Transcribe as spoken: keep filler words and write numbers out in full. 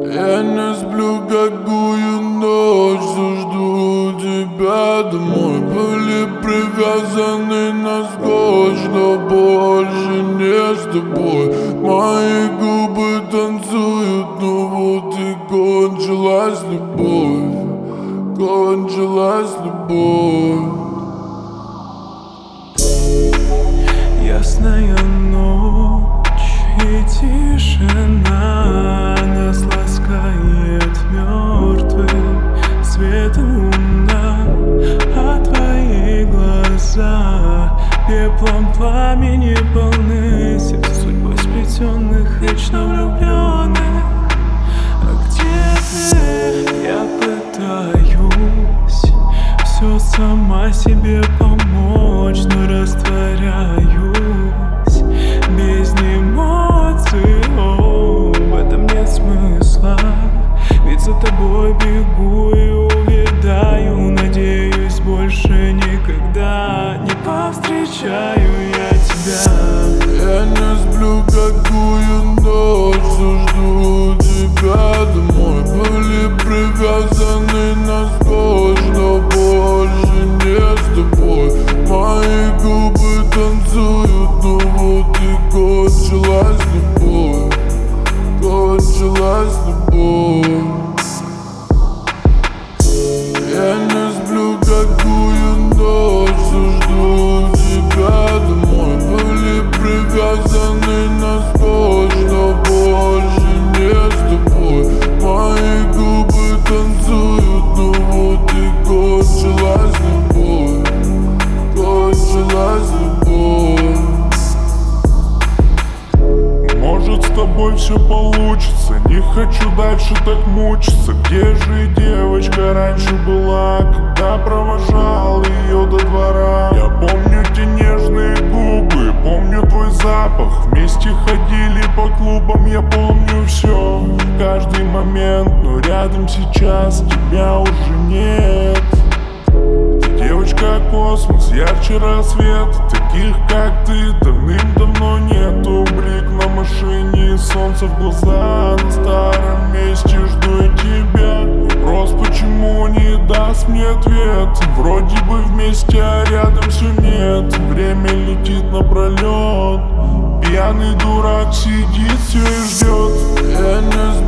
Я не сплю какую ночь, жду тебя домой. Были привязаны на скотч, но больше не с тобой. Мои губы танцуют, ну вот и кончилась любовь. Кончилась любовь. Ясная ночь и тишина нас ласкает мертвым светом луна, а твои глаза пеплом пламени полны, сердце судьбой сплетенных, вечно влюбленных. А где ты? Я пытаюсь все сама себе помочь, но растворяюсь без эмоций. О, в этом нет смысла, ведь за тобой бегу и увядаю. Надеюсь, больше никогда не повстречаю я тебя. Я не сплю какую ночь, жду тебя домой. Были привязаны на скотч, но больше не с тобой. Мои губы танцуют, ну вот и кончилась любовь. Кончилась любовь. Я не сплю какую ночь, жду тебя домой. Были привязаны на скотч, но больше не с тобой. Мои губы танцуют, ну вот и кончилась любовь. Кончилась любовь. Может, с тобой все получится, не хочу дальше так мучиться. Где же девочка раньше была, когда провожал ее до двора? Я помню те нежные губы, помню твой запах. Вместе ходили по клубам, я помню все, каждый момент. Но рядом сейчас тебя уже нет. Ты девочка космос, ярче рассвет. Таких как ты давным-давно нету. Блик на машине, солнце в глаза. На старом месте жду я тебя. Вопрос, почему не даст мне ответ? Вроде бы вместе, а рядом все нет. Время летит напролет. Пьяный дурак сидит все и ждет. Я не